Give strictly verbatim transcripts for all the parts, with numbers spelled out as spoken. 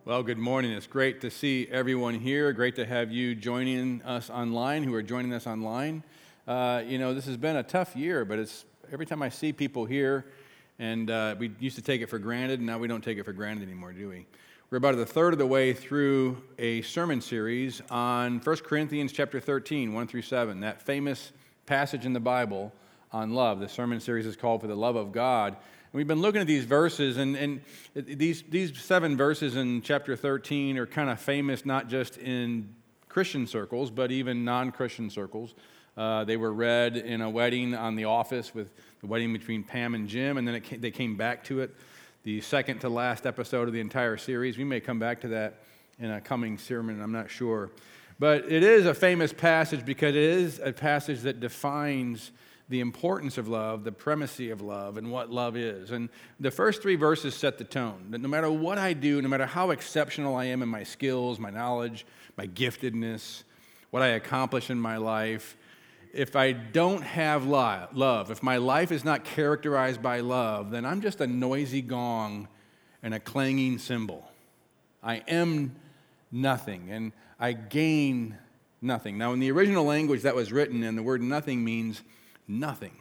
Well, good morning. It's great to see everyone here. Great to have you joining us online, who are joining us online. Uh, you know, this has been a tough year, but it's every time I see people here, and uh, we used to take it for granted, and now we don't take it for granted anymore, do we? We're about a third of the way through a sermon series on First Corinthians chapter thirteen, one through seven, that famous passage in the Bible on love. The sermon series is called For the Love of God. And we've been looking at these verses, and, and these, these seven verses in chapter thirteen are kind of famous not just in Christian circles, but even non-Christian circles. Uh, they were read in a wedding on The Office, with the wedding between Pam and Jim, and then it came, they came back to it, the second to last episode of the entire series. We may come back to that in a coming sermon, I'm not sure. But it is a famous passage because it is a passage that defines the importance of love, the primacy of love, and what love is. And the first three verses set the tone, that no matter what I do, no matter how exceptional I am in my skills, my knowledge, my giftedness, what I accomplish in my life, if I don't have love, if my life is not characterized by love, then I'm just a noisy gong and a clanging cymbal. I am nothing, and I gain nothing. Now, in the original language that was written, and the word nothing means nothing.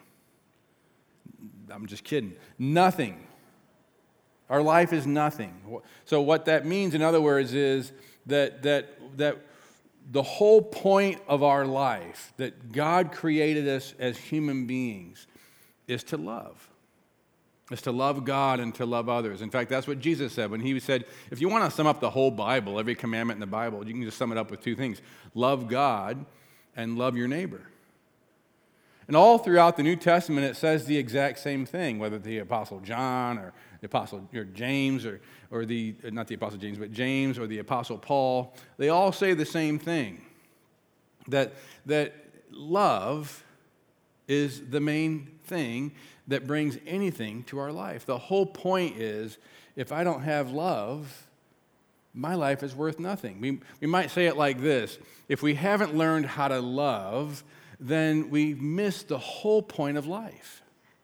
I'm just kidding. Nothing. Our life is nothing. So what that means, in other words, is that that that the whole point of our life, that God created us as human beings, is to love. Is to love God and to love others. In fact, that's what Jesus said when he said, if you want to sum up the whole Bible, every commandment in the Bible, you can just sum it up with two things. Love God and love your neighbor. And all throughout the New Testament, it says the exact same thing, whether the Apostle John or the Apostle or James or, or the, not the Apostle James, but James or the Apostle Paul, they all say the same thing, that, that love is the main thing that brings anything to our life. The whole point is, if I don't have love, my life is worth nothing. We, we might say it like this: if we haven't learned how to love, then we've missed the whole point of life.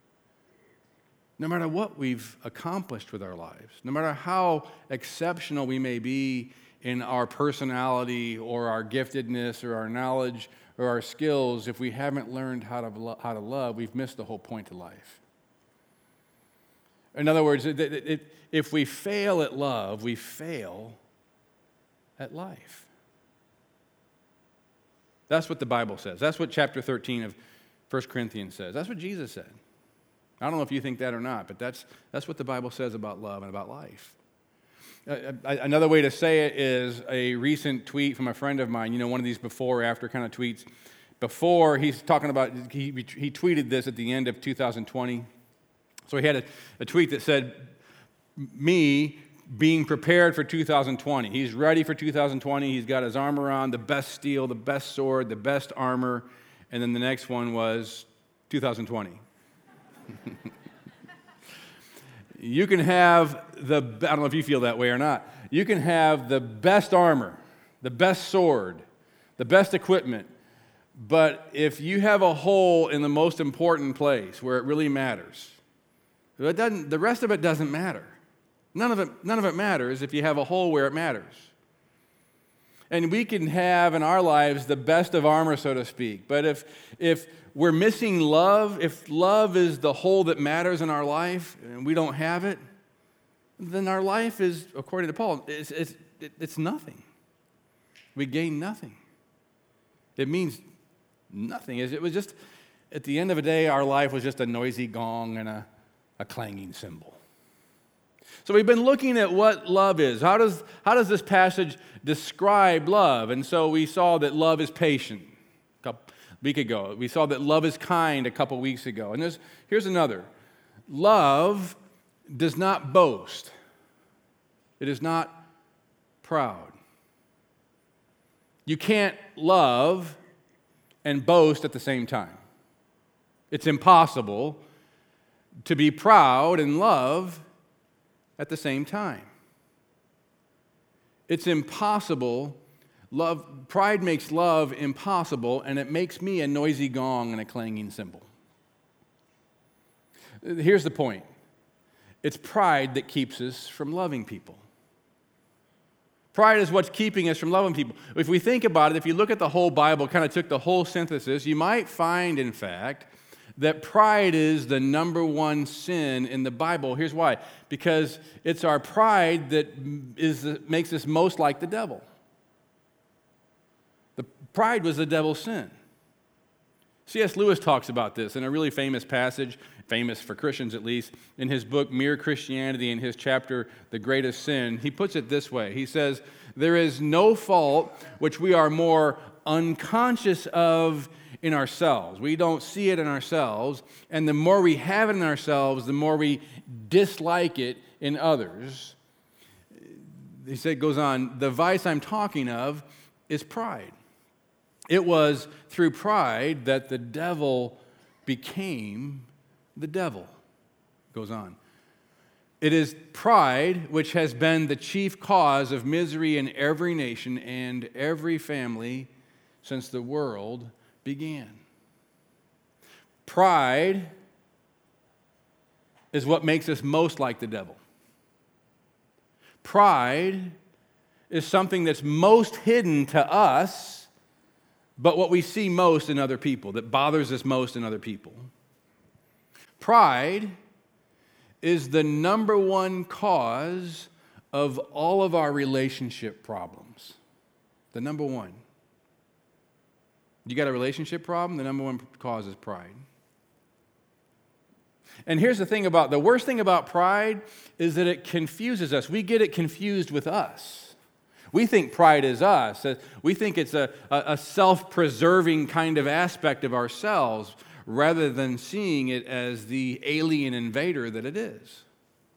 No matter what we've accomplished with our lives, no matter how exceptional we may be in our personality or our giftedness or our knowledge or our skills, if we haven't learned how to, lo- how to love, we've missed the whole point of life. In other words, it, it, it, if we fail at love, we fail at life. That's what the Bible says. That's what chapter thirteen of First Corinthians says. That's what Jesus said. I don't know if you think that or not, but that's, that's what the Bible says about love and about life. Uh, another way to say it is a recent tweet from a friend of mine, you know, one of these before or after kind of tweets. Before, he's talking about, he, he tweeted this at the end of two thousand twenty. So he had a, a tweet that said, me being prepared for two thousand twenty. He's ready for two thousand twenty. He's got his armor on, the best steel, the best sword, the best armor. And then the next one was two thousand twenty. You can have the, I don't know if you feel that way or not, you can have the best armor, the best sword, the best equipment, but if you have a hole in the most important place where it really matters, it doesn't, the rest of it doesn't matter. None of it, none of it matters if you have a hole where it matters. And we can have in our lives the best of armor, so to speak. But if if we're missing love, if love is the hole that matters in our life, and we don't have it, then our life is, according to Paul, it's, it's, it's nothing. We gain nothing. It means nothing. It was just, at the end of the day, our life was just a noisy gong and a, a clanging cymbal. So we've been looking at what love is. How does, how does this passage describe love? And so we saw that love is patient a couple, week ago. We saw that love is kind a couple weeks ago. And there's, here's another. Love does not boast. It is not proud. You can't love and boast at the same time. It's impossible to be proud and love at the same time. It's impossible. Love, pride makes love impossible, and it makes me a noisy gong and a clanging cymbal. Here's the point. It's pride that keeps us from loving people. Pride is what's keeping us from loving people. If we think about it, if you look at the whole Bible, kind of took the whole synthesis, you might find, in fact, that pride is the number one sin in the Bible. Here's why. Because it's our pride that is makes us most like the devil. The pride was the devil's sin. C S Lewis talks about this in a really famous passage, famous for Christians at least, in his book, Mere Christianity, in his chapter, The Greatest Sin. He puts it this way. He says, "There is no fault which we are more unconscious of in ourselves." We don't see it in ourselves, and the more we have it in ourselves, the more we dislike it in others. He said, goes on, "The vice I'm talking of is pride. It was through pride that the devil became the devil." Goes on. "It is pride which has been the chief cause of misery in every nation and every family since the world began." Pride is what makes us most like the devil. Pride is something that's most hidden to us, but what we see most in other people, that bothers us most in other people. Pride is the number one cause of all of our relationship problems. The number one. You got a relationship problem? The number one cause is pride. And here's the thing about, the worst thing about pride is that it confuses us. We get it confused with us. We think pride is us. We think it's a, a self-preserving kind of aspect of ourselves rather than seeing it as the alien invader that it is.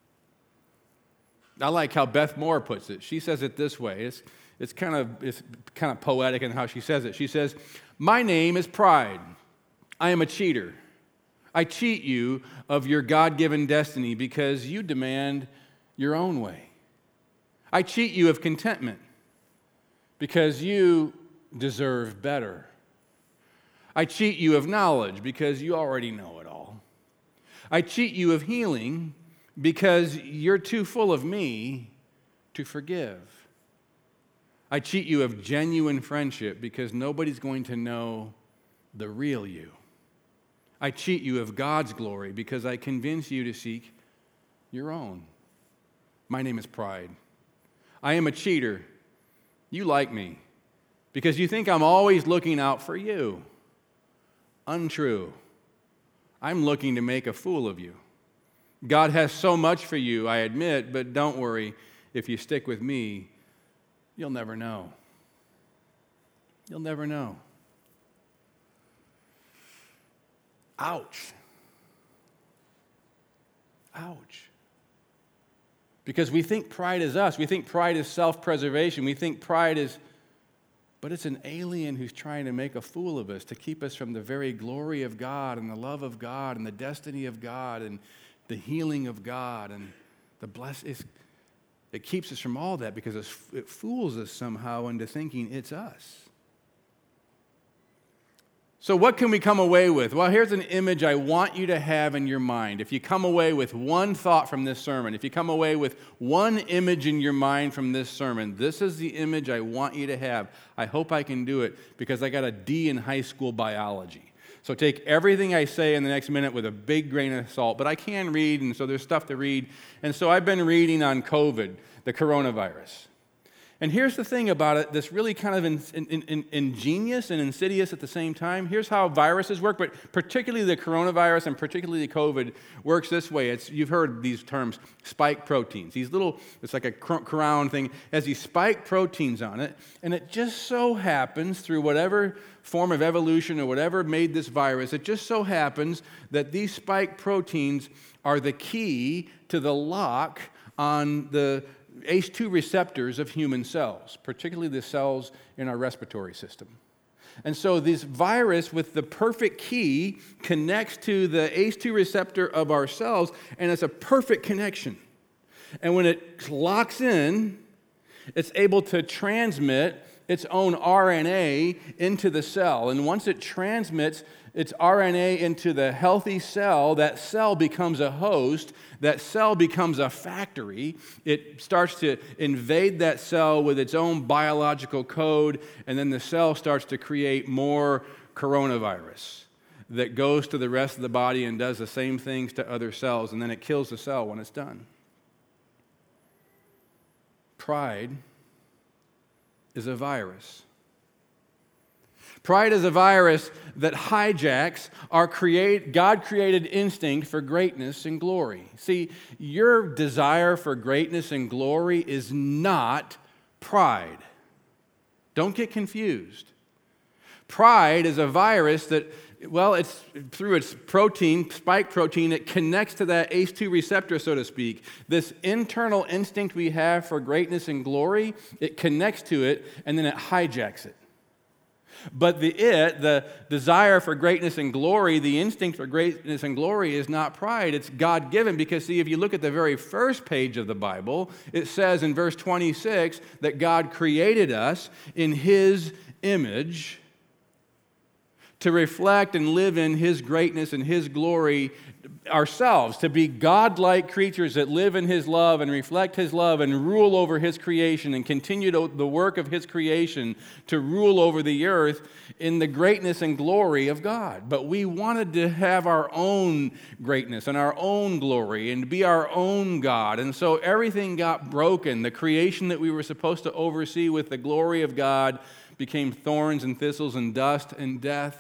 I like how Beth Moore puts it. She says it this way. It's, it's, kind of, it's kind of poetic in how she says it. She says, "My name is pride. I am a cheater. I cheat you of your God-given destiny because you demand your own way. I cheat you of contentment because you deserve better. I cheat you of knowledge because you already know it all. I cheat you of healing because you're too full of me to forgive. I cheat you of genuine friendship because nobody's going to know the real you. I cheat you of God's glory because I convince you to seek your own. My name is pride. I am a cheater. You like me because you think I'm always looking out for you. Untrue. I'm looking to make a fool of you. God has so much for you, I admit, but don't worry. If you stick with me, you'll never know. You'll never know." Ouch. Ouch. Because we think pride is us. We think pride is self-preservation. We think pride is, but it's an alien who's trying to make a fool of us, to keep us from the very glory of God and the love of God and the destiny of God and the healing of God and the blessing. It keeps us from all that because it fools us somehow into thinking it's us. So what can we come away with? Well, here's an image I want you to have in your mind. If you come away with one thought from this sermon, if you come away with one image in your mind from this sermon, this is the image I want you to have. I hope I can do it because I got a D in high school biology. So take everything I say in the next minute with a big grain of salt, but I can read, and so there's stuff to read. And so I've been reading on COVID, the coronavirus. And here's the thing about it that's really kind of in, in, in, ingenious and insidious at the same time. Here's how viruses work, but particularly the coronavirus and particularly COVID works this way. It's, you've heard these terms, spike proteins. These little, it's like a crown thing, has these spike proteins on it, and it just so happens through whatever form of evolution or whatever made this virus, it just so happens that these spike proteins are the key to the lock on the A C E two receptors of human cells, particularly the cells in our respiratory system. And so this virus with the perfect key connects to the A C E two receptor of our cells, and it's a perfect connection. And when it locks in, it's able to transmit its own R N A into the cell. And once it transmits its R N A into the healthy cell, that cell becomes a host. That cell becomes a factory. It starts to invade that cell with its own biological code, and then the cell starts to create more coronavirus that goes to the rest of the body and does the same things to other cells, and then it kills the cell when it's done. Pride is a virus. Pride is a virus that hijacks our create, God-created instinct for greatness and glory. See, your desire for greatness and glory is not pride. Don't get confused. Pride is a virus that, well, it's through its protein, spike protein, it connects to that A C E two receptor, so to speak. This internal instinct we have for greatness and glory, it connects to it, and then it hijacks it. But the it, the desire for greatness and glory, the instinct for greatness and glory is not pride. It's God-given because, see, if you look at the very first page of the Bible, it says in verse twenty-six that God created us in His image to reflect and live in His greatness and His glory ourselves, to be God-like creatures that live in His love and reflect His love and rule over His creation and continue to, the work of His creation to rule over the earth in the greatness and glory of God. But we wanted to have our own greatness and our own glory and be our own God. And so everything got broken. The creation that we were supposed to oversee with the glory of God became thorns and thistles and dust and death.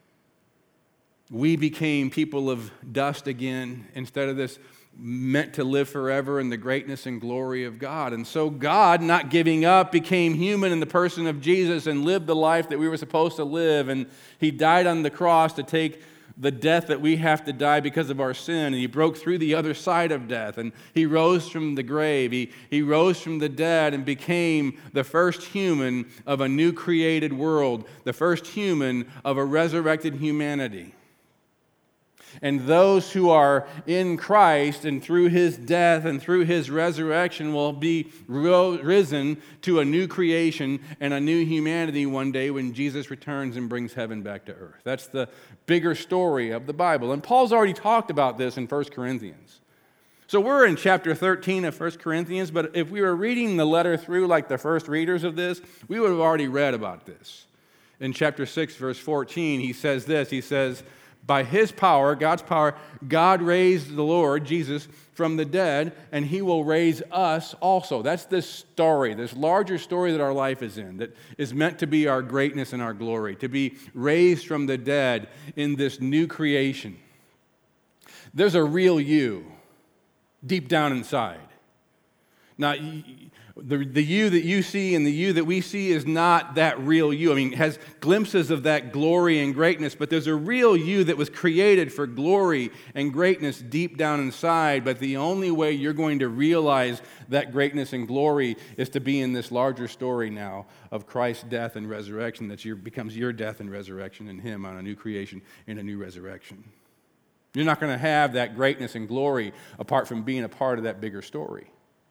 We became people of dust again instead of this meant to live forever in the greatness and glory of God. And so God, not giving up, became human in the person of Jesus and lived the life that we were supposed to live. And He died on the cross to take the death that we have to die because of our sin. And He broke through the other side of death. And He rose from the grave. He, he rose from the dead and became the first human of a new created world, the first human of a resurrected humanity. And those who are in Christ and through His death and through His resurrection will be ro- risen to a new creation and a new humanity one day when Jesus returns and brings heaven back to earth. That's the bigger story of the Bible. And Paul's already talked about this in First Corinthians. So we're in chapter thirteen of First Corinthians, but if we were reading the letter through like the first readers of this, we would have already read about this. In chapter six, verse fourteen, he says this, he says, by His power, God's power, God raised the Lord, Jesus, from the dead, and He will raise us also. That's this story, this larger story that our life is in, that is meant to be our greatness and our glory, to be raised from the dead in this new creation. There's a real you deep down inside. Now, the, the you that you see and the you that we see is not that real you. I mean, it has glimpses of that glory and greatness, but there's a real you that was created for glory and greatness deep down inside. But the only way you're going to realize that greatness and glory is to be in this larger story now of Christ's death and resurrection, that your, becomes your death and resurrection in Him on a new creation and a new resurrection. You're not going to have that greatness and glory apart from being a part of that bigger story.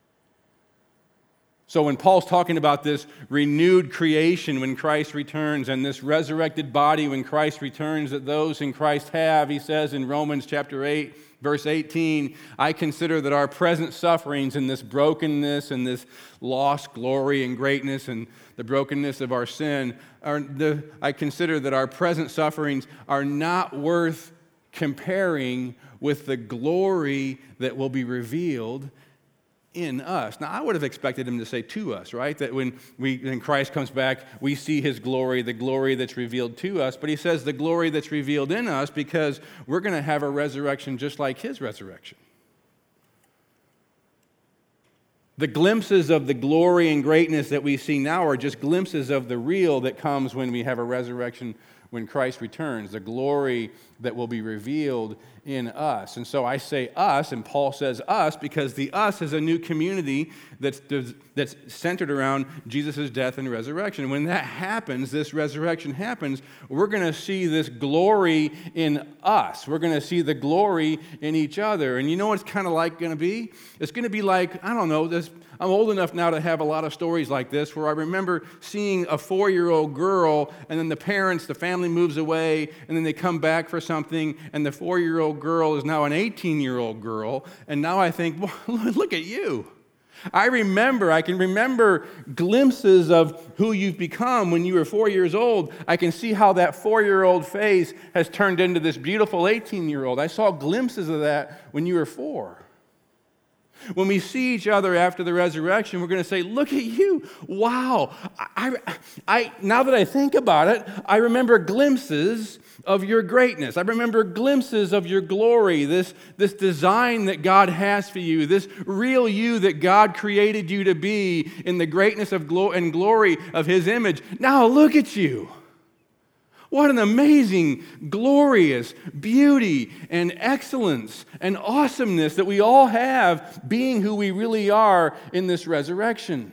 So when Paul's talking about this renewed creation when Christ returns and this resurrected body when Christ returns that those in Christ have, he says in Romans chapter eight, verse eighteen, I consider that our present sufferings and this brokenness and this lost glory and greatness and the brokenness of our sin, are the, I consider that our present sufferings are not worth comparing with the glory that will be revealed in us. Now, I would have expected him to say to us, right? That when we, when Christ comes back, we see His glory, the glory that's revealed to us. But he says the glory that's revealed in us because we're going to have a resurrection just like His resurrection. The glimpses of the glory and greatness that we see now are just glimpses of the real that comes when we have a resurrection when Christ returns, the glory that will be revealed in us. And so I say us, and Paul says us, because the us is a new community that's, that's centered around Jesus' death and resurrection. When that happens, this resurrection happens, we're going to see this glory in us. We're going to see the glory in each other. And you know what it's kind of like going to be? It's going to be like, I don't know, this. I'm old enough now to have a lot of stories like this where I remember seeing a four-year-old girl, and then the parents, the family moves away, and then they come back for something, and the four-year-old girl is now an eighteen-year-old girl, and now I think, well, look at you. I remember, I can remember glimpses of who you've become when you were four years old. I can see how that four-year-old face has turned into this beautiful eighteen-year-old. I saw glimpses of that when you were four. When we see each other after the resurrection, we're going to say, look at you. Wow. I, I, now that I think about it, I remember glimpses of your greatness. I remember glimpses of your glory, this, this design that God has for you, this real you that God created you to be in the greatness of glo- and glory of His image. Now look at you. What an amazing, glorious beauty and excellence and awesomeness that we all have being who we really are in this resurrection.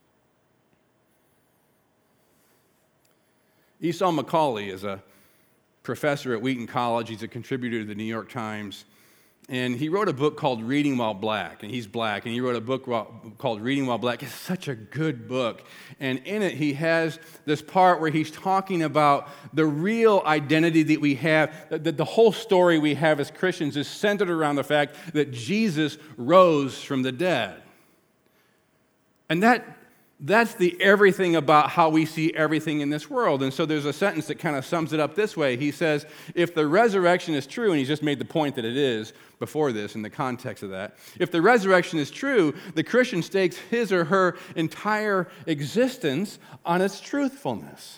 Esau McCaulley is a professor at Wheaton College. He's a contributor to the New York Times. And he wrote a book called Reading While Black, and he's black, and he wrote a book called Reading While Black. It's such a good book. And in it, he has this part where he's talking about the real identity that we have, that the whole story we have as Christians is centered around the fact that Jesus rose from the dead. And that That's the everything about how we see everything in this world. And so there's a sentence that kind of sums it up this way. He says, if the resurrection is true, and he's just made the point that it is before this in the context of that, if the resurrection is true, the Christian stakes his or her entire existence on its truthfulness.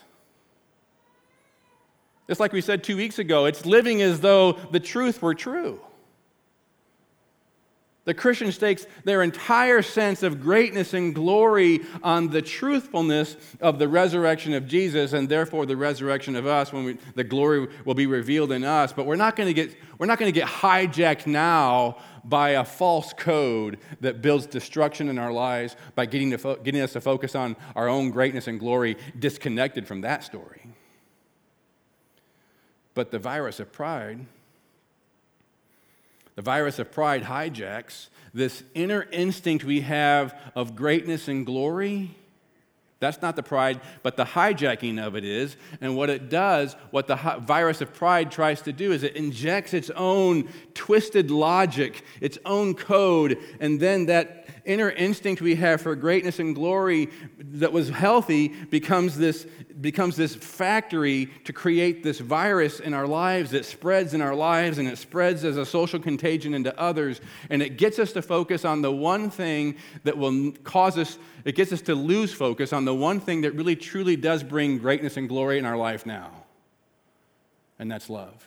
It's like we said two weeks ago, it's living as though the truth were true. The Christian stakes their entire sense of greatness and glory on the truthfulness of the resurrection of Jesus, and therefore the resurrection of us, when we, the glory will be revealed in us. But we're not going to get we're not going to get hijacked now by a false code that builds destruction in our lives by getting to fo- getting us to focus on our own greatness and glory, disconnected from that story. But the virus of pride. The virus of pride hijacks this inner instinct we have of greatness and glory. That's not the pride, but the hijacking of it is. And what it does, what the hi- virus of pride tries to do is it injects its own twisted logic, its own code, and then that inner instinct we have for greatness and glory that was healthy becomes this, becomes this factory to create this virus in our lives that spreads in our lives, and it spreads as a social contagion into others, and it gets us to focus on the one thing that will cause us, it gets us to lose focus on the one thing that really truly does bring greatness and glory in our life now, and that's love.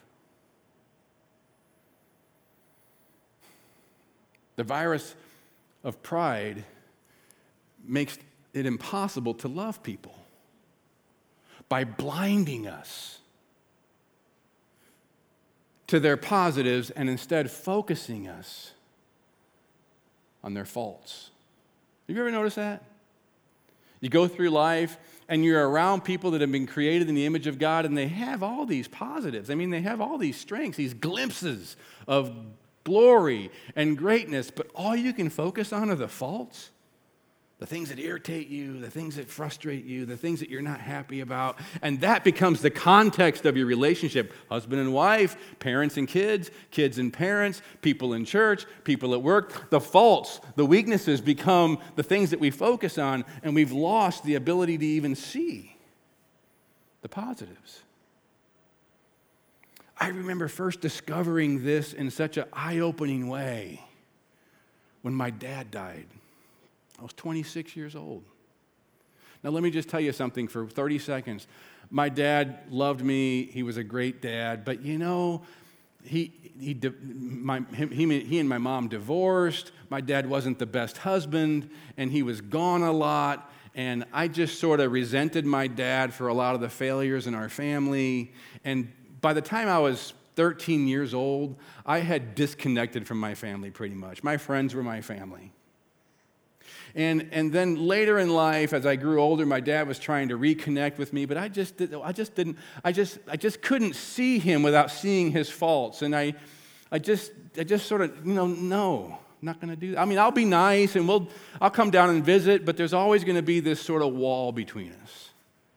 The virus of pride makes it impossible to love people by blinding us to their positives and instead focusing us on their faults. Have you ever noticed that? You go through life and you're around people that have been created in the image of God, and they have all these positives. I mean, they have all these strengths, these glimpses of glory and greatness, but all you can focus on are the faults, the things that irritate you, the things that frustrate you, the things that you're not happy about, and that becomes the context of your relationship. Husband and wife, parents and kids, kids and parents, people in church, people at work. The faults, the weaknesses become the things that we focus on, and we've lost the ability to even see the positives. I remember first discovering this in such an eye-opening way when my dad died. I was twenty-six years old. Now, let me just tell you something for thirty seconds. My dad loved me. He was a great dad. But, you know, he he my, he, he and my mom divorced. My dad wasn't the best husband, and he was gone a lot. And I just sort of resented my dad for a lot of the failures in our family. And by the time I was thirteen years old, I had disconnected from my family pretty much. My friends were my family. And, and then later in life, as I grew older, my dad was trying to reconnect with me, but I just, did, I just didn't, I just, I just couldn't see him without seeing his faults. And I, I just, I just sort of, you know, no, I'm not going to do that. I mean, I'll be nice and we'll, I'll come down and visit, but there's always going to be this sort of wall between us.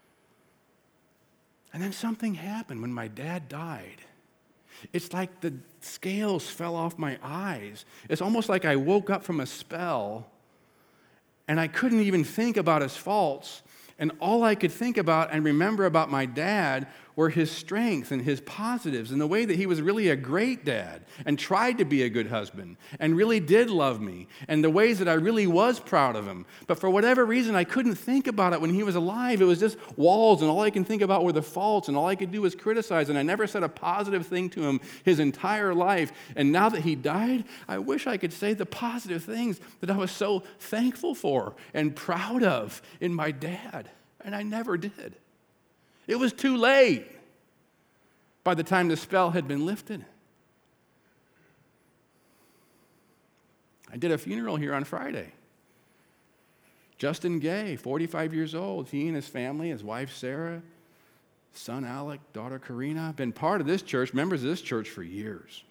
And then something happened when my dad died. It's like the scales fell off my eyes. It's almost like I woke up from a spell and I couldn't even think about his faults. And all I could think about and remember about my dad were his strengths and his positives and the way that he was really a great dad and tried to be a good husband and really did love me and the ways that I really was proud of him. But for whatever reason, I couldn't think about it when he was alive. It was just walls, and all I can think about were the faults, and all I could do was criticize, and I never said a positive thing to him his entire life. And now that he died, I wish I could say the positive things that I was so thankful for and proud of in my dad, and I never did. It was too late by the time the spell had been lifted. I did a funeral here on Friday. Justin Gay, forty-five years old, he and his family, his wife Sarah, son Alec, daughter Karina, been part of this church, members of this church for years.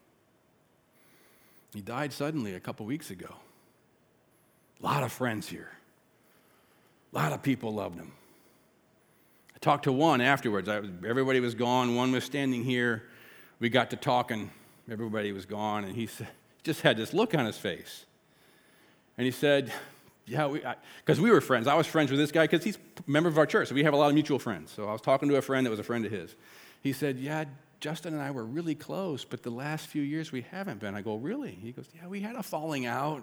He died suddenly a couple weeks ago. A lot of friends here. A lot of people loved him. I talked to one afterwards. I was, everybody was gone. One was standing here. We got to talking. Everybody was gone, and he said, just had this look on his face. And he said, yeah, because we, we were friends. I was friends with this guy because he's a member of our church, so we have a lot of mutual friends. So I was talking to a friend that was a friend of his. He said, yeah, Justin and I were really close, but the last few years we haven't been. I go, really? He goes, yeah, we had a falling out.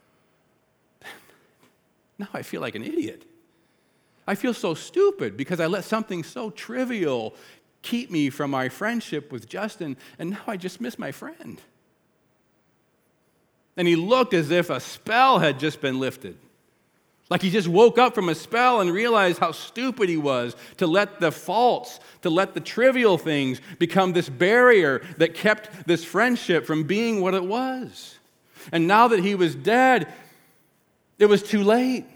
Now I feel like an idiot. I feel so stupid because I let something so trivial keep me from my friendship with Justin, and now I just miss my friend. And he looked as if a spell had just been lifted. Like he just woke up from a spell and realized how stupid he was to let the faults, to let the trivial things become this barrier that kept this friendship from being what it was. And now that he was dead, it was too late.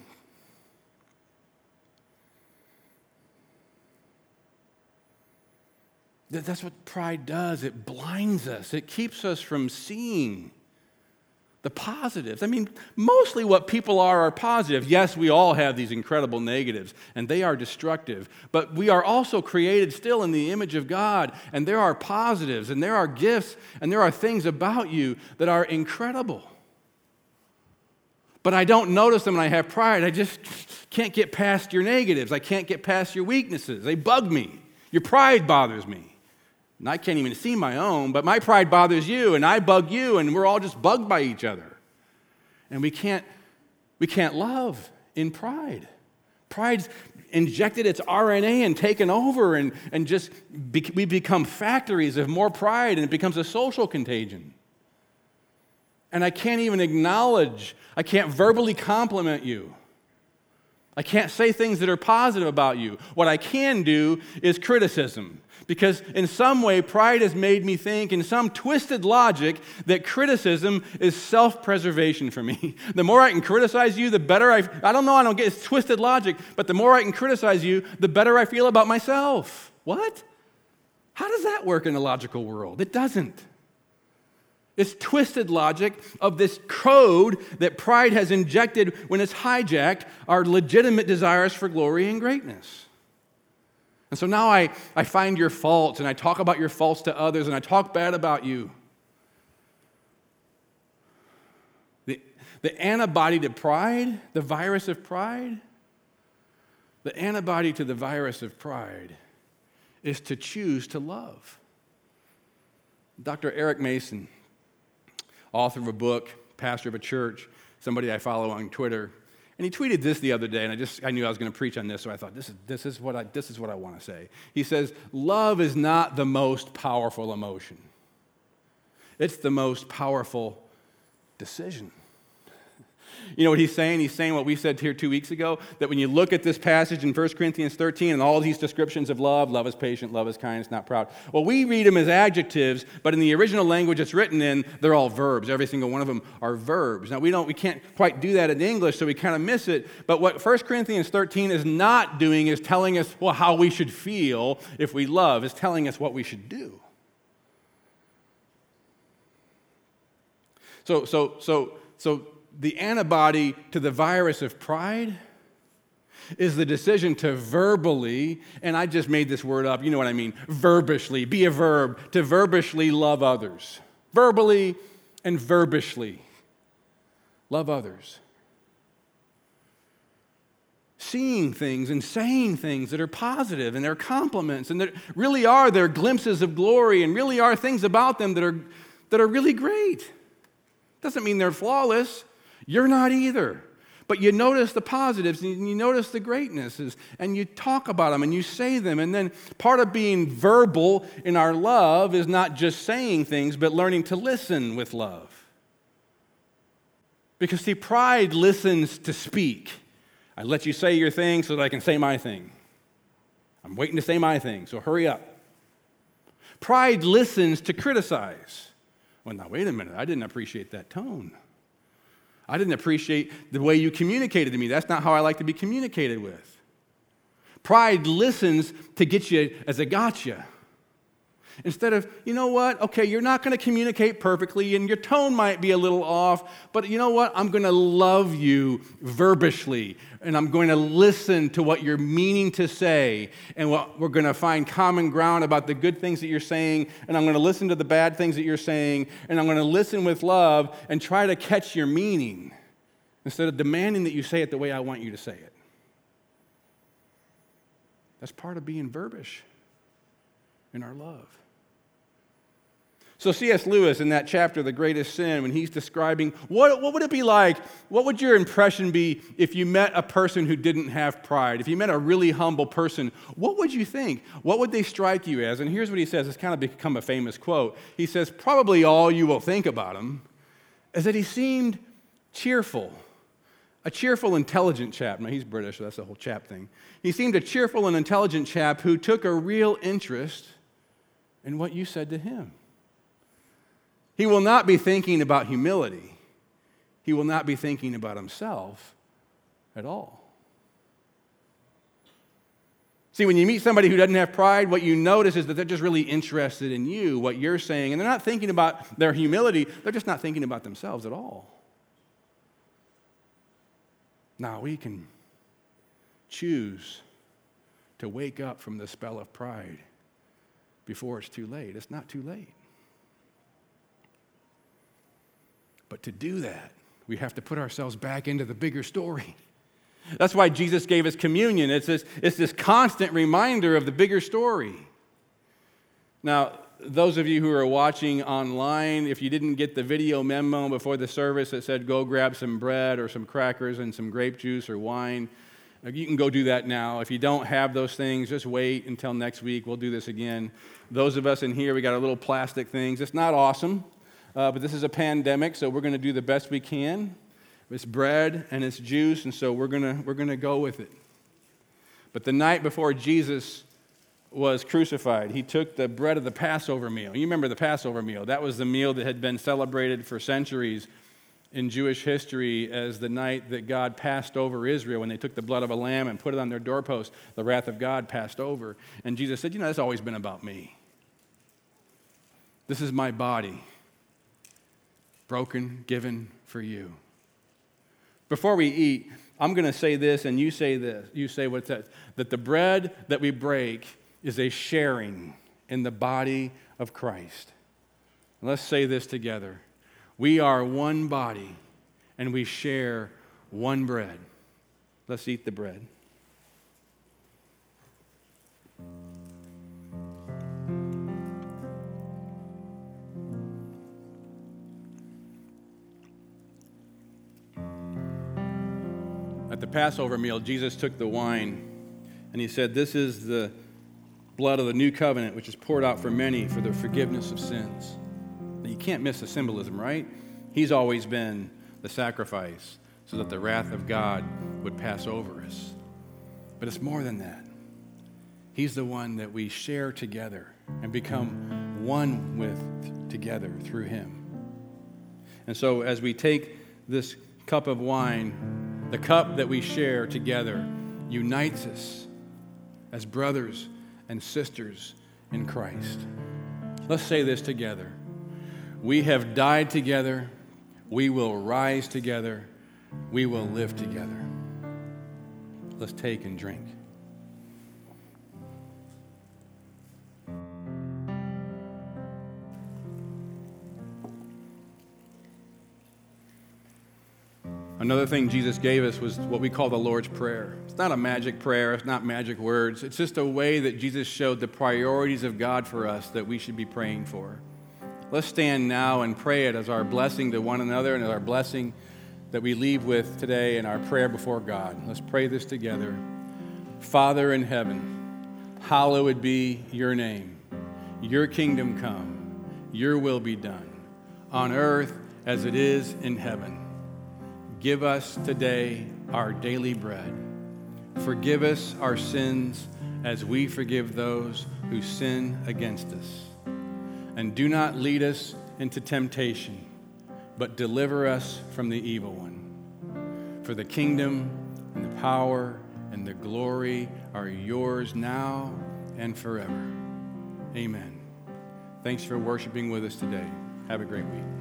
That's what pride does. It blinds us. It keeps us from seeing the positives. I mean, mostly what people are are positive. Yes, we all have these incredible negatives, and they are destructive. But we are also created still in the image of God, and there are positives, and there are gifts, and there are things about you that are incredible. But I don't notice them when I have pride. I just can't get past your negatives. I can't get past your weaknesses. They bug me. Your pride bothers me. And I can't even see my own, but my pride bothers you, and I bug you, and we're all just bugged by each other. And we can't, we can't love in pride. Pride's injected its R N A and taken over, and, and just be, we become factories of more pride, and it becomes a social contagion. And I can't even acknowledge, I can't verbally compliment you. I can't say things that are positive about you. What I can do is criticism. Because in some way, pride has made me think in some twisted logic that criticism is self-preservation for me. The more I can criticize you, the better I... I don't know, I don't get it's twisted logic, but the more I can criticize you, the better I feel about myself. What? How does that work in a logical world? It doesn't. It's twisted logic of this code that pride has injected when it's hijacked our legitimate desires for glory and greatness. And so now I, I find your faults, and I talk about your faults to others, and I talk bad about you. The, the antibody to pride, the virus of pride, the antibody to the virus of pride is to choose to love. Doctor Eric Mason, author of a book, pastor of a church, somebody I follow on Twitter, and he tweeted this the other day, and I just I knew I was going to preach on this, so I thought this is this is what I this is what I want to say. He says, "Love is not the most powerful emotion. It's the most powerful decision." You know what he's saying? He's saying what we said here two weeks ago, that when you look at this passage in First Corinthians thirteen and all these descriptions of love, love is patient, love is kind, it's not proud. Well, we read them as adjectives, but in the original language it's written in, they're all verbs. Every single one of them are verbs. Now, we don't, we can't quite do that in English, so we kind of miss it. But what First Corinthians thirteen is not doing is telling us, well, how we should feel if we love. It's telling us what we should do. So, so, so, so the antibody to the virus of pride is the decision to verbally, and I just made this word up, you know what I mean, verbishly, be a verb, to verbishly love others. Verbally and verbishly love others. Seeing things and saying things that are positive and they're compliments and that really are their glimpses of glory and really are things about them that are, that are really great. Doesn't mean they're flawless. You're not either. But you notice the positives and you notice the greatnesses and you talk about them and you say them. And then part of being verbal in our love is not just saying things, but learning to listen with love. Because see, pride listens to speak. I let you say your thing so that I can say my thing. I'm waiting to say my thing, so hurry up. Pride listens to criticize. Well, now, wait a minute. I didn't appreciate that tone. I didn't appreciate the way you communicated to me. That's not how I like to be communicated with. Pride listens to get you as a gotcha. Instead of, you know what? Okay, you're not going to communicate perfectly, and your tone might be a little off, but you know what? I'm going to love you verbishly, and I'm going to listen to what you're meaning to say, and what we're going to find common ground about the good things that you're saying, and I'm going to listen to the bad things that you're saying, and I'm going to listen with love and try to catch your meaning instead of demanding that you say it the way I want you to say it. That's part of being verbish in our love. So C S Lewis in that chapter, The Greatest Sin, when he's describing what, what would it be like, what would your impression be if you met a person who didn't have pride? If you met a really humble person, what would you think? What would they strike you as? And here's what he says. It's kind of become a famous quote. He says, probably all you will think about him is that he seemed cheerful. A cheerful, intelligent chap. Now, he's British, so that's the whole chap thing. He seemed a cheerful and intelligent chap who took a real interest in what you said to him. He will not be thinking about humility. He will not be thinking about himself at all. See, when you meet somebody who doesn't have pride, what you notice is that they're just really interested in you, what you're saying, and they're not thinking about their humility. They're just not thinking about themselves at all. Now, we can choose to wake up from the spell of pride before it's too late. It's not too late. But to do that, we have to put ourselves back into the bigger story. That's why Jesus gave us communion. It's this, it's this constant reminder of the bigger story. Now, those of you who are watching online, if you didn't get the video memo before the service that said go grab some bread or some crackers and some grape juice or wine, you can go do that now. If you don't have those things, just wait until next week. We'll do this again. Those of us in here, we got our little plastic things. It's not awesome. Uh, but this is a pandemic, so we're going to do the best we can. It's bread and it's juice, and so we're going to we're going to go with it. But the night before Jesus was crucified, he took the bread of the Passover meal. You remember the Passover meal. That was the meal that had been celebrated for centuries in Jewish history as the night that God passed over Israel when they took the blood of a lamb and put it on their doorpost. The wrath of God passed over. And Jesus said, you know, that's always been about me. This is my body. Broken, given for you. Before we eat, I'm going to say this and you say this. You say what's that? That the bread that we break is a sharing in the body of Christ. Let's say this together. We are one body and we share one bread. Let's eat the bread. At the Passover meal, Jesus took the wine and he said, this is the blood of the new covenant, which is poured out for many for the forgiveness of sins. Now, you can't miss the symbolism, right? He's always been the sacrifice so that the wrath of God would pass over us. But it's more than that. He's the one that we share together and become one with together through him. And so as we take this cup of wine, the cup that we share together unites us as brothers and sisters in Christ. Let's say this together. We have died together. We will rise together. We will live together. Let's take and drink. Another thing Jesus gave us was what we call the Lord's Prayer. It's not a magic prayer. It's not magic words. It's just a way that Jesus showed the priorities of God for us that we should be praying for. Let's stand now and pray it as our blessing to one another and as our blessing that we leave with today in our prayer before God. Let's pray this together. Father in heaven, hallowed be your name. Your kingdom come. Your will be done on earth as it is in heaven. Give us today our daily bread. Forgive us our sins as we forgive those who sin against us. And do not lead us into temptation, but deliver us from the evil one. For the kingdom and the power and the glory are yours now and forever. Amen. Thanks for worshiping with us today. Have a great week.